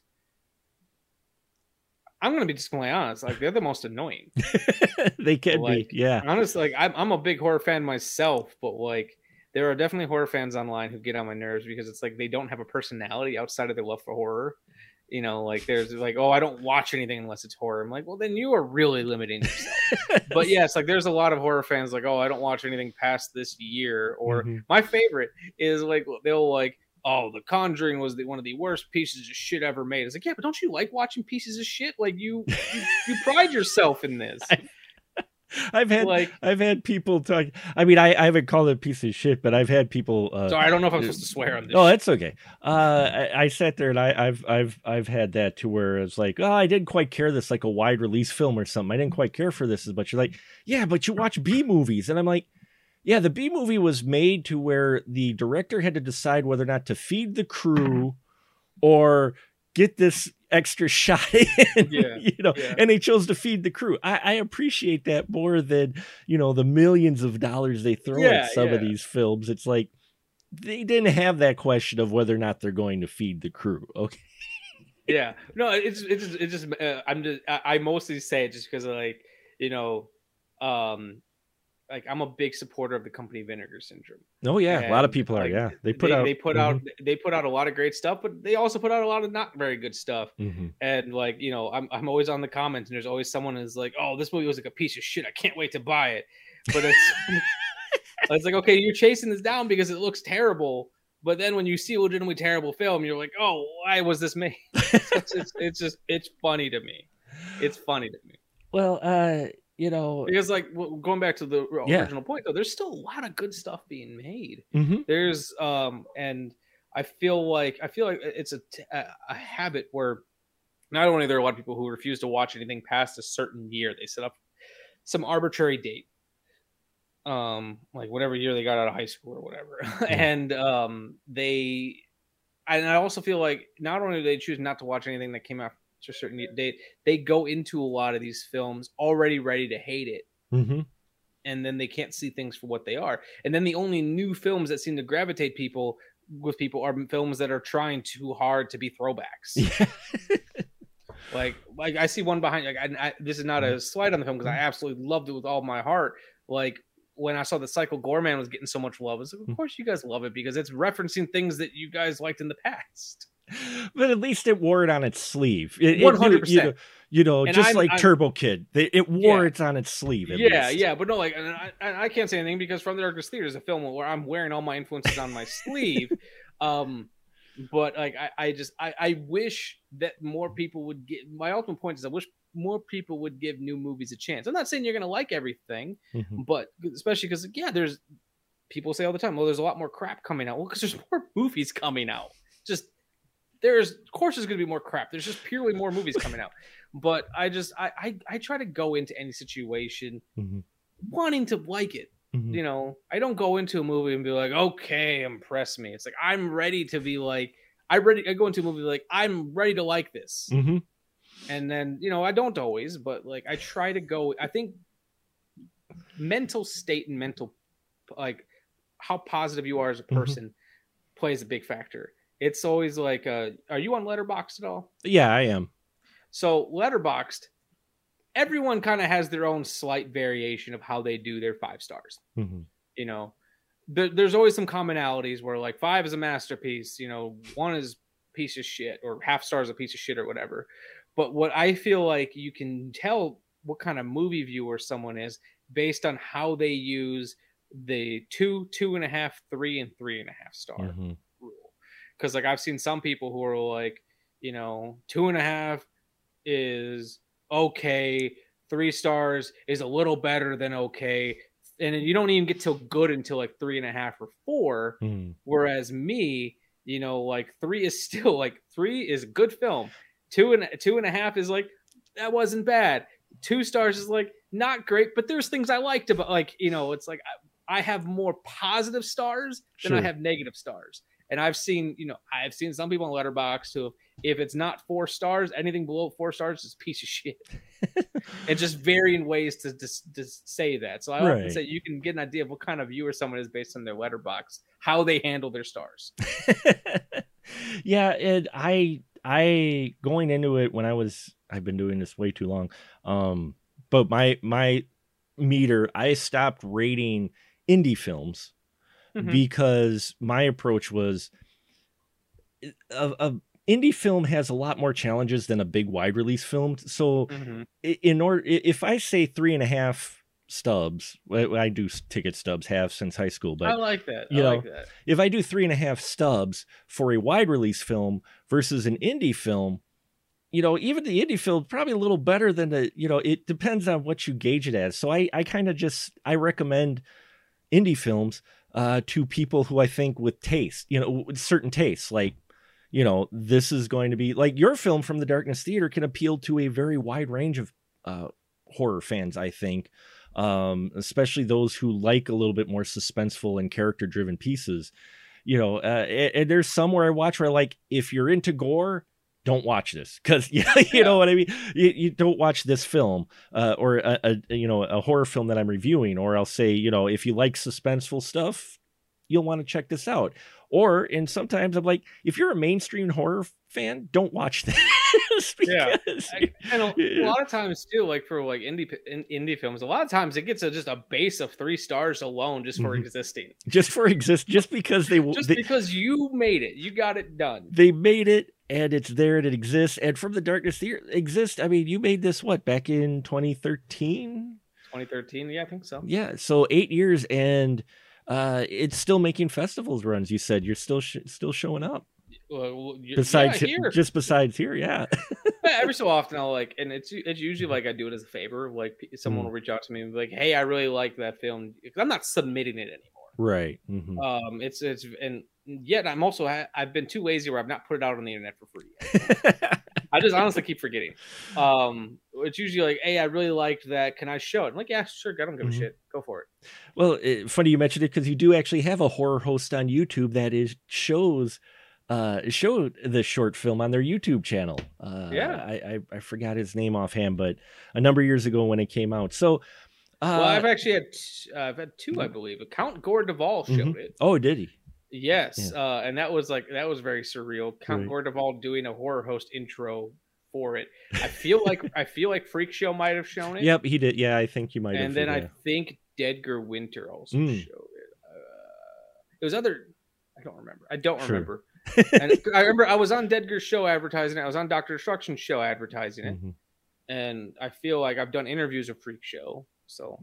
B: I'm going to be just completely honest. Like, they're the most annoying.
A: They can
B: like,
A: be, yeah.
B: Honestly, like I'm, I'm a big horror fan myself, but like there are definitely horror fans online who get on my nerves because it's like they don't have a personality outside of their love for horror. You know, like there's like, oh, I don't watch anything unless it's horror. I'm like, well, then you are really limiting yourself. But yes, like there's a lot of horror fans like, oh, I don't watch anything past this year. Or mm-hmm. my favorite is like, they'll like, oh, The Conjuring was the, one of the worst pieces of shit ever made. It's like, yeah, but don't you like watching pieces of shit? Like you, you, you pride yourself in this.
A: I, I've had
B: like,
A: I've had people talk. I mean, I, I haven't called it a piece of shit, but I've had people. Uh,
B: Sorry, I don't know if I'm supposed to swear on this.
A: Oh, that's okay. Uh, I, I sat there and I, I've I've I've had that to where it's like, oh, I didn't quite care this like a wide release film or something. I didn't quite care for this as much. You're like, yeah, but you watch B movies, and I'm like, yeah, the B movie was made to where the director had to decide whether or not to feed the crew or get this extra shot in,
B: yeah,
A: you know,
B: yeah.
A: and they chose to feed the crew. I, I appreciate that more than, you know, the millions of dollars they throw
B: yeah,
A: at some
B: yeah.
A: of these films. It's like, they didn't have that question of whether or not they're going to feed the crew. Okay.
B: Yeah, no, it's, it's just, it's just, uh, I'm just, I, I mostly say it just because of like, you know, um, like I'm a big supporter of the company Vinegar Syndrome.
A: Oh yeah,
B: and
A: a lot of people like, are. Yeah, they put
B: they,
A: out
B: they put
A: mm-hmm.
B: out they put out a lot of great stuff, but they also put out a lot of not very good stuff.
A: Mm-hmm.
B: And like, you know, I'm I'm always on the comments, and there's always someone who's like, "Oh, this movie was like a piece of shit. I can't wait to buy it." But it's it's like, okay, you're chasing this down because it looks terrible. But then when you see a legitimately terrible film, you're like, "Oh, why was this made?" it's, it's, it's just it's funny to me. It's funny to me.
A: Well, uh, you know,
B: because like going back to the
A: yeah.
B: original point, though, there's still a lot of good stuff being made.
A: Mm-hmm.
B: There's um, and I feel like I feel like it's a a habit where not only are there a lot of people who refuse to watch anything past a certain year, they set up some arbitrary date, um, like whatever year they got out of high school or whatever, yeah. and um, they. And I also feel like not only do they choose not to watch anything that came out to a certain date, they go into a lot of these films already ready to hate it.
A: Mm-hmm.
B: And then they can't see things for what they are. And then the only new films that seem to gravitate people with people are films that are trying too hard to be throwbacks.
A: Yeah.
B: like, like I see one behind, like, I, I, this is not a slight on the film because I absolutely loved it with all my heart. Like, when I saw that Psycho Goreman was getting so much love, I was like, of course you guys love it because it's referencing things that you guys liked in the past.
A: But at least it wore it on its sleeve. It,
B: one hundred percent.
A: You know, you know just I'm, like I'm, Turbo Kid. They, it wore yeah. it on its sleeve. At
B: yeah,
A: least.
B: yeah. But no, like, and I, I can't say anything because From the Darkest Theater is a film where I'm wearing all my influences on my sleeve. Um, but like, I, I just, I, I wish that more people would get, my ultimate point is I wish more people would give new movies a chance. I'm not saying you're going to like everything, mm-hmm. but especially because, yeah, there's people say all the time, well, there's a lot more crap coming out. Well, because there's more movies coming out. Just there's, of course, there's going to be more crap. There's just purely more movies coming out. But I just, I, I, I try to go into any situation mm-hmm. wanting to like it. Mm-hmm. You know, I don't go into a movie and be like, okay, impress me. It's like, I'm ready to be like, I ready. I go into a movie like, I'm ready to like this.
A: Mm-hmm. And
B: then, you know, I don't always, but like I try to go, I think mental state and mental, like how positive you are as a person mm-hmm. plays a big factor. It's always like, uh, are you on Letterboxd at all?
A: Yeah, I am.
B: So Letterboxd, everyone kind of has their own slight variation of how they do their five stars.
A: Mm-hmm.
B: You know, there, there's always some commonalities where like five is a masterpiece, you know, one is piece of shit or half star is a piece of shit or whatever. But what I feel like you can tell what kind of movie viewer someone is based on how they use the two, two and a half, three, and three and a half star mm-hmm. rule. Because like I've seen some people who are like, you know, two and a half is okay, three stars is a little better than okay, and you don't even get till good until like three and a half or four.
A: Mm.
B: Whereas me, you know, like three is still like three is a good film. Two and two and a half is like that wasn't bad. Two stars is like not great, but there's things I liked about, like, you know, it's like I, I have more positive stars than
A: sure.
B: I have negative stars. And I've seen, you know, I've seen some people on Letterboxd who, if it's not four stars, anything below four stars is a piece of shit. And just varying ways to, to, to say that. So I
A: right.
B: often say you can get an idea of what kind of viewer someone is based on their Letterboxd, how they handle their stars.
A: Yeah, and I, I going into it when I was, I've been doing this way too long. Um, but my my meter, I stopped rating indie films. Mm-hmm. Because my approach was a, a indie film has a lot more challenges than a big wide release film. So mm-hmm. in order, if I say three and a half stubs, I do ticket stubs, have since high school, but
B: I like that.
A: You
B: I
A: know,
B: like that.
A: If I do three and a half stubs for a wide release film versus an indie film, you know, even the indie film probably a little better than the, you know, it depends on what you gauge it as. So I, I kind of just, I recommend indie films Uh, to people who I think with taste, you know, with certain tastes, like, you know, this is going to be like your film From the Darkness Theater can appeal to a very wide range of uh, horror fans, I think, um, especially those who like a little bit more suspenseful and character driven pieces. You know, uh, and, and there's some where I watch where like, if you're into gore, don't watch this because you, you yeah. know what I mean? You, you don't watch this film uh, or a, a, you know, a horror film that I'm reviewing, or I'll say, you know, if you like suspenseful stuff, you'll want to check this out. Or, and sometimes I'm like, if you're a mainstream horror fan, don't watch this.
B: Yeah. I, and a, yeah. a lot of times too, like for like indie indie films, a lot of times it gets a, just a base of three stars alone just for mm-hmm. existing.
A: Just for exist, just because they
B: just
A: they,
B: because you made it, you got it done.
A: They made it, and it's there, and it exists. And From the Darkness Theater exists. I mean, you made this what back in twenty thirteen?
B: twenty thirteen, yeah, I think so.
A: Yeah, so eight years, and uh, it's still making festivals runs. You said you're still sh- still showing up.
B: Well, you-
A: Besides,
B: yeah, here.
A: just besides here, yeah.
B: Yeah, every so often I'll like, and it's it's usually like I do it as a favor. Like p- someone will reach out to me and be like, "Hey, I really like that film," because I'm not submitting it anymore.
A: Right. Mm-hmm.
B: Um, it's it's and yet I'm also ha- I've been too lazy where I've not put it out on the internet for free yet. I just honestly keep forgetting. Um, it's usually like, "Hey, I really liked that. Can I show it?" I'm like, "Yeah, sure. I don't give
A: Mhm.
B: a shit. Go for it."
A: Well, it, funny you mentioned it because you do actually have a horror host on YouTube that is shows uh showed the short film on their YouTube channel. Uh
B: Yeah.
A: I, I I forgot his name offhand, but a number of years ago when it came out. So uh
B: Well, I've actually had t- uh, I've had two, I believe. Count Gore Duvall showed
A: mhm.
B: it.
A: Oh, did he?
B: Yes,
A: Yeah.
B: uh, and that was like that was very surreal. Count
A: Right.
B: Gore Duvall doing a horror host intro for it. I feel like I feel like Freak Show might have shown it.
A: Yep, he did. Yeah, I think you might have.
B: And then
A: yeah.
B: I think Dedgar Winter also
A: Mm.
B: showed it. Uh, it was other. I don't remember. I don't
A: Sure.
B: remember. And I remember I was on Dedgar's show advertising it. I was on Doctor Destruction's show advertising it.
A: Mhm.
B: And I feel like I've done interviews of Freak Show. So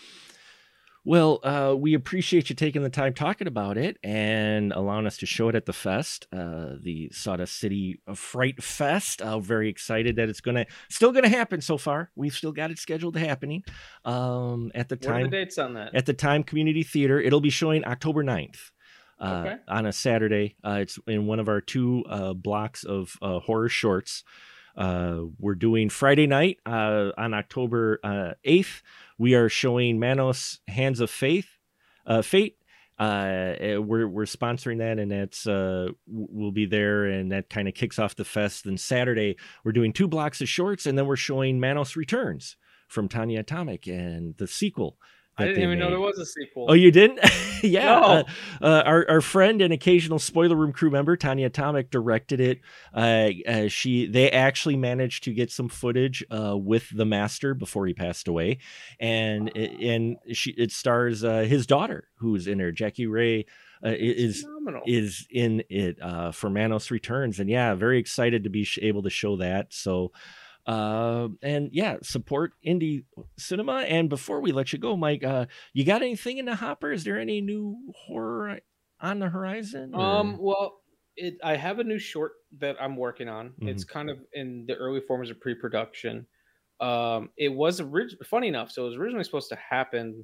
A: Well, uh, we appreciate you taking the time talking about it and allowing us to show it at the fest, uh, the Sawdust City Fright Fest. I'm very excited that it's gonna still gonna happen. So far, we've still got it scheduled happening. Um, at the
B: what are
A: time,
B: the dates on that?
A: at the Time Community Theater, it'll be showing October ninth. Uh,
B: Okay.
A: on a Saturday. Uh, it's in one of our two uh, blocks of uh, horror shorts. Uh, we're doing Friday night uh, on October uh, eighth. We are showing Manos Hands of Faith, uh, Fate. Uh, we're we're sponsoring that, and that's uh, we'll be there, and that kind of kicks off the fest. Then Saturday we're doing two blocks of shorts, and then we're showing Manos Returns from Tanya Atomic and the sequel.
B: I didn't
A: they
B: even know
A: made.
B: there was a sequel.
A: Oh, you didn't? Yeah.
B: No.
A: Uh, uh, our our friend and occasional Spoiler Room crew member Tanya Atomic directed it. Uh, uh, she they actually managed to get some footage uh, with the master before he passed away, and it, and she it stars uh, his daughter who's in there. Jackie Ray uh, is
B: Phenomenal.
A: is in it uh, for Manos Returns, and yeah, very excited to be sh- able to show that. So. Uh, and yeah, support indie cinema. And before we let you go, Mike, uh, you got anything in the hopper? Is there any new horror on the horizon? or-
B: Um, well, it, I have a new short that I'm working on.
A: Mhm.
B: It's kind of in the early forms of pre-production. Um, it was orig- funny enough, so it was originally supposed to happen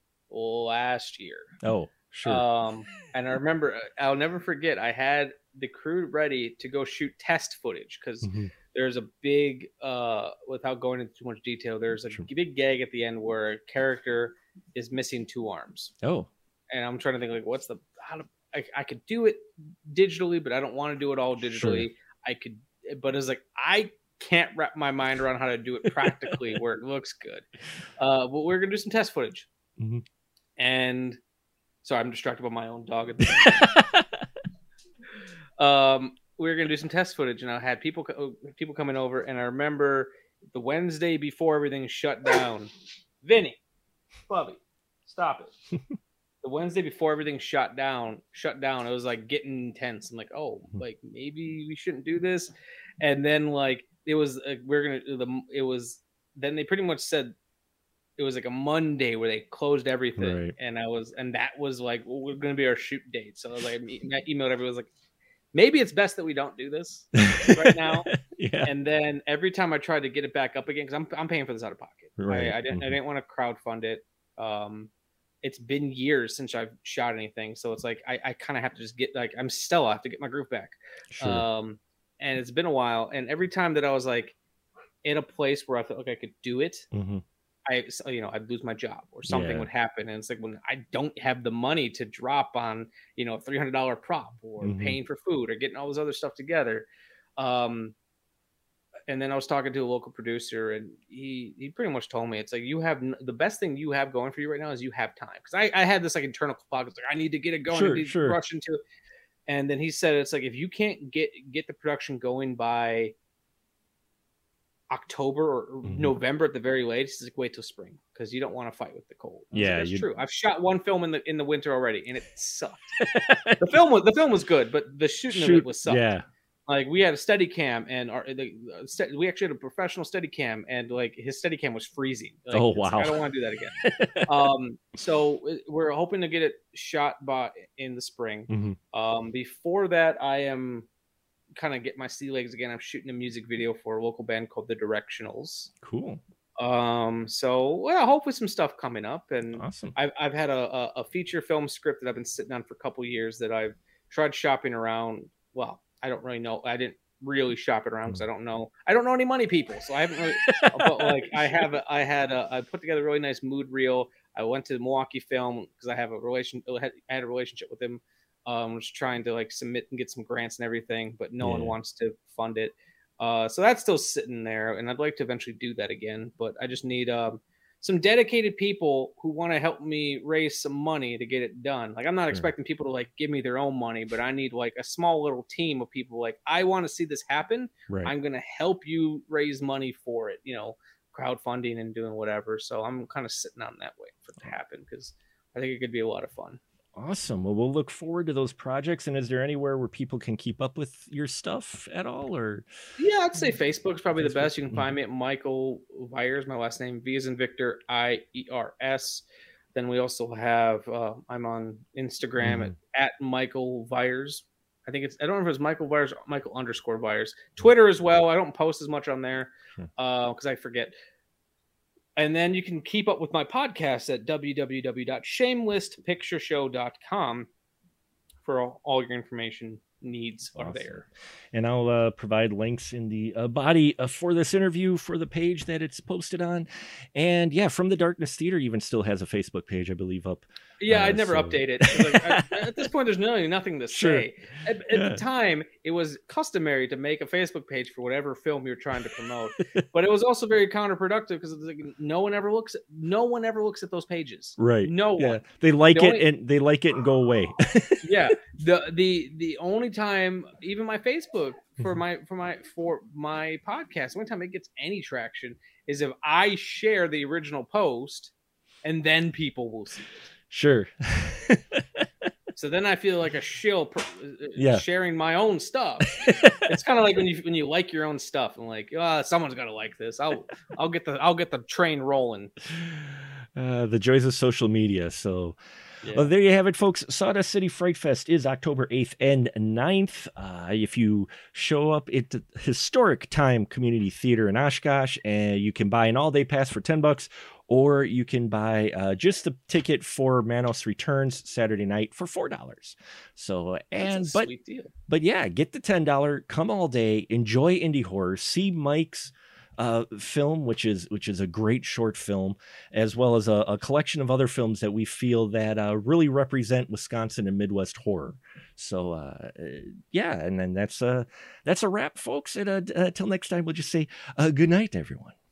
B: last year.
A: oh, sure.
B: Um, and I remember, I'll never forget, I had the crew ready to go shoot test footage because
A: Mhm.
B: there's a big, uh, without going into too much detail, there's a
A: Sure.
B: big gag at the end where a character is missing two arms.
A: Oh,
B: And I'm trying to think like, what's the how to I, I could do it digitally, but I don't want to do it all digitally. I could, but it's like I can't wrap my mind around how to do it practically where it looks good. Uh, but we're gonna do some test footage,
A: Mhm.
B: and sorry, I'm distracted by my own dog. At the um, we were gonna do some test footage, and I had people co- people coming over, and I remember the Wednesday before everything shut down. Vinny, Bubby, stop it. The Wednesday before everything shut down, shut down, it was like getting intense. I'm like, oh, like maybe we shouldn't do this. And then like it was, uh, we're gonna do the. It was then they pretty much said it was like a Monday where they closed everything,
A: Right.
B: and I was, and that was like well, we're gonna be our shoot date. So I was like, I emailed everyone, was like, maybe it's best that we don't do this right now.
A: Yeah.
B: And then every time I tried to get it back up again, because I'm I'm paying for this out of pocket.
A: Right.
B: I, I didn't
A: Mhm.
B: I didn't want to crowdfund it. Um, it's been years since I've shot anything, so it's like I, I kind of have to just get like I'm still I have to get my groove back.
A: Sure.
B: Um, and it's been a while, and every time that I was like in a place where I felt like I could do it,
A: Mhm.
B: I you know I'd lose my job or something
A: Yeah.
B: would happen, and it's like when I don't have the money to drop on you know a three hundred dollar prop or
A: Mhm.
B: paying for food or getting all this other stuff together. Um, and then I was talking to a local producer, and he he pretty much told me it's like you have n- the best thing you have going for you right now is you have time, because I, I had this like internal clock. It's like I need to get it going,
A: Sure,
B: I need to
A: sure.
B: rush into it. And then he said it's like if you can't get get the production going by October or
A: Mhm.
B: November at the very latest, it's like wait till spring because you don't want to fight with the cold. I was like,
A: Yeah,
B: that's
A: you-
B: true. I've shot one film in the in the winter already, and it sucked. the film was the film was good, but the shooting of
A: Shoot.
B: it was sucked.
A: Yeah.
B: Like we had a steady cam, and our the, uh, st- we actually had a professional steady cam, and like his steady cam was freezing. Like,
A: Oh,
B: it's like,
A: wow.
B: I don't want to do that again. um, so we're hoping to get it shot by in the spring.
A: Mhm.
B: Um, before that, I am kind of get my sea legs again, I'm shooting a music video for a local band called The Directionals.
A: Cool.
B: Um, so well, hopefully some stuff coming up, and
A: Awesome.
B: I've I've had a, a, a feature film script that I've been sitting on for a couple years that I've tried shopping around. Well, I don't really know. I didn't really shop it around because I don't know. I don't know any money people, so I haven't really. But like I have, a, I had, a, I put together a really nice mood reel. I went to Milwaukee Film because I have a relation. I had, I had a relationship with them. Um, was trying to like submit and get some grants and everything, but no
A: Yeah.
B: one wants to fund it. Uh, so that's still sitting there, and I'd like to eventually do that again. But I just need um, some dedicated people who want to help me raise some money to get it done. Like I'm not
A: Sure.
B: expecting people to like give me their own money, but I need like a small little team of people. Like I want to see this happen.
A: Right.
B: I'm going to help you raise money for it. You know, crowdfunding and doing whatever. So I'm kind of sitting on that way for it to happen because I think it could be a lot of fun.
A: Awesome. Well, we'll look forward to those projects. And is there anywhere where people can keep up with your stuff at all? Or
B: yeah, I'd say Facebook's probably
A: Facebook.
B: the best. You can find me at Michael Viers, my last name, V as in Victor, I E R S. Then we also have, uh, I'm on Instagram
A: Mhm.
B: at, at Michael Viers. I think it's, I don't know if it's Michael Viers, Michael underscore Viers. Twitter as well. I don't post as much on there
A: Sure.
B: uh, because I forget. And then you can keep up with my podcast at w w w dot shameless picture show dot com for all, all your information needs are
A: Awesome.
B: there.
A: And I'll uh, provide links in the uh, body uh, for this interview for the page that it's posted on. And yeah, From the Darkness Theater even still has a Facebook page, I believe, up.
B: Yeah,
A: Uh,
B: I'd never
A: so-
B: update it. 'Cause, like, I, at this point, there's really nothing to
A: Sure.
B: say. At, at
A: Yeah.
B: the time, it was customary to make a Facebook page for whatever film you're trying to promote, but it was also very counterproductive because like, no one ever looks. At, no one ever looks at those pages.
A: Right.
B: No
A: Yeah.
B: one.
A: They like
B: The
A: it
B: only-
A: and they like it and go away.
B: Yeah. The the the only time, even my Facebook for my for my for my podcast, the only time it gets any traction is if I share the original post, and then people will see it.
A: Sure.
B: So then I feel like a shill pr-
A: Yeah.
B: sharing my own stuff. It's kind of like when you when you like your own stuff and like, oh, someone's got to like this. I'll I'll get the I'll get the train rolling.
A: Uh, the joys of social media. So
B: Yeah.
A: well, there you have it, folks. Sawdust City Fright Fest is October eighth and ninth. Uh, if you show up at the Historic Time Community Theater in Oshkosh, and you can buy an all-day pass for ten bucks, or you can buy uh, just the ticket for Manos Returns Saturday night for four dollars. So, and
B: That's a
A: but
B: sweet deal.
A: but yeah, get the ten dollars, come all day, enjoy indie horror, see Mike's uh, film, which is which is a great short film, as well as a, a collection of other films that we feel that uh, really represent Wisconsin and Midwest horror. So uh, uh, yeah, and then that's uh, that's a wrap, folks. And uh, uh, till next time, we'll just say uh, good night, everyone.